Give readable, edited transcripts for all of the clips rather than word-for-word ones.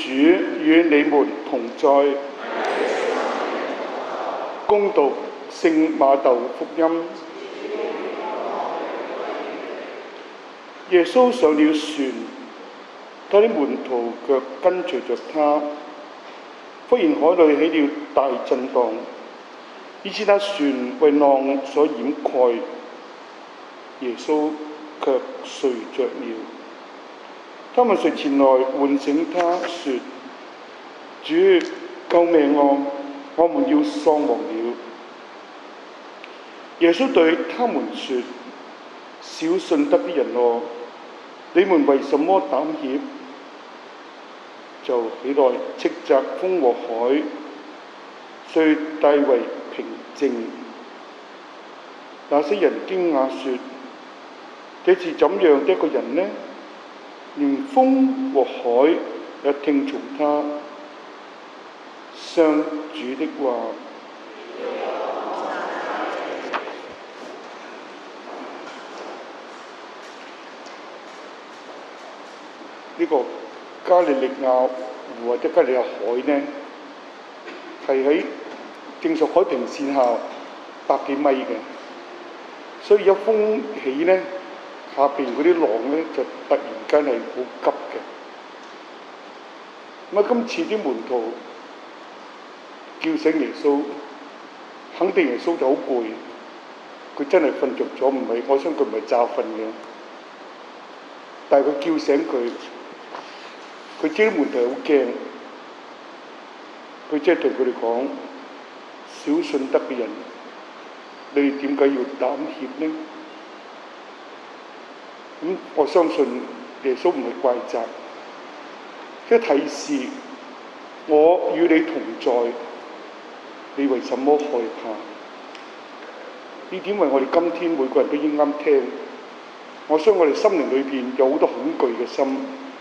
主與你們同在。恭讀聖馬竇福音。耶穌上了船，他的門徒卻跟隨着他。忽然海裏起了大震盪，以致那船為浪所掩蓋，耶穌卻睡着了。他們遂前來喚醒他，說：主，救命啊！我們要喪亡了。耶穌對他們說：小信德的人啊，你們為什麼膽怯？就起來斥責風和海，遂大為平靜。那些人驚訝說：這是怎樣的一個人呢？連風和海也聽從他。上主的話。呢個加利利亞湖或者加利利亞海呢，係喺正屬海平線下百幾米嘅，所以一風起呢，下邊嗰啲浪呢就突然間係好急嘅。咁今次啲門徒叫醒耶穌，肯定耶穌就好攰，佢真係瞓着咗，唔係，我相信佢唔係詐瞓嘅，但係佢叫醒佢。佢知啲門徒好驚，佢即係對佢哋講：小信德嘅人，你哋點解要膽怯呢？我相信耶穌唔係怪責，即係提示我與你同在，你為什麼害怕？呢點為我哋今天每個人都應啱聽。我相信我哋心靈裏邊有好多恐懼嘅心。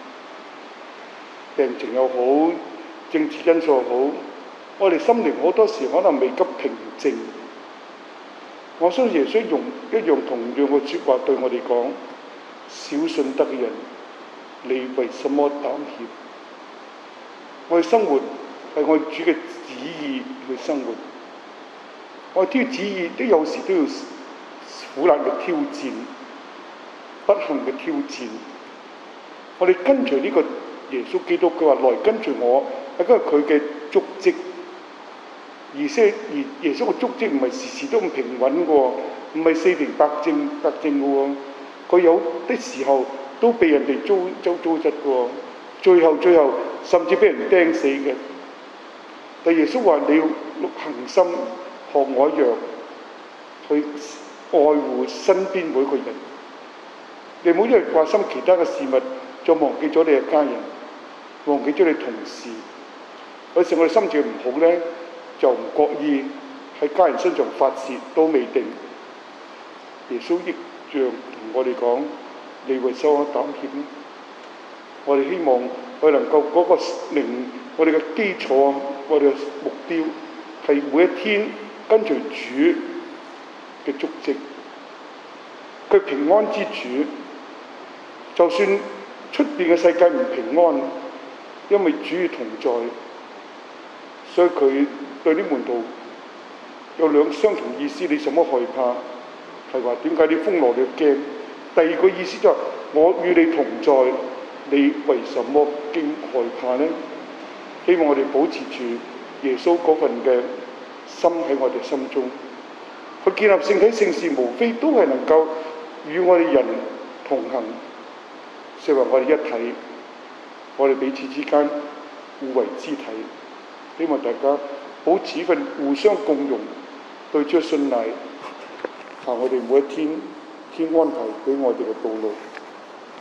病情又好，政治因素又好，我哋心靈好多時可能未及平靜。我相信耶穌用一樣同樣嘅説話對我哋講：小信德嘅人，你為什麼膽怯？我哋生活係我哋主嘅旨意去生活，我哋啲旨意都有時都要苦難嘅挑戰、不幸嘅挑戰。我哋跟隨呢個耶穌基督，佢話來跟隨我，係因為佢嘅足跡。而耶穌嘅足跡唔係時時都咁平穩嘅喎，唔係四平八正嘅喎，佢有啲時候都被人哋糟質嘅喎，最後甚至俾人釘死嘅。但耶穌話你要恆心學我一樣，去愛護身邊每一個人。你唔好因為掛心其他嘅事物，就忘記咗你嘅家人。忘記咗你同事，有時我哋心情唔好呢，就唔覺意喺家人身上發泄都未定。耶穌亦像同我哋講：你為什麼膽怯呢？我哋希望我哋能夠嗰個我哋嘅基礎，我哋嘅目標係每一天跟隨主嘅足跡。佢平安之主，就算出邊嘅世界唔平安，因為主同在，所以佢對啲門徒有兩相同意思。你什麼害怕？係話點解啲風浪你驚？第二個意思就係我與你同在，你為什麼驚害怕呢？希望我哋保持住耶穌嗰份嘅心喺我哋心中。佢建立聖體聖事，無非都係能夠與我哋人同行，成為我哋一體。我哋彼此之間互為肢體，希望大家保持份互相共融，對主信賴，行我哋每一天安排俾我哋嘅道路。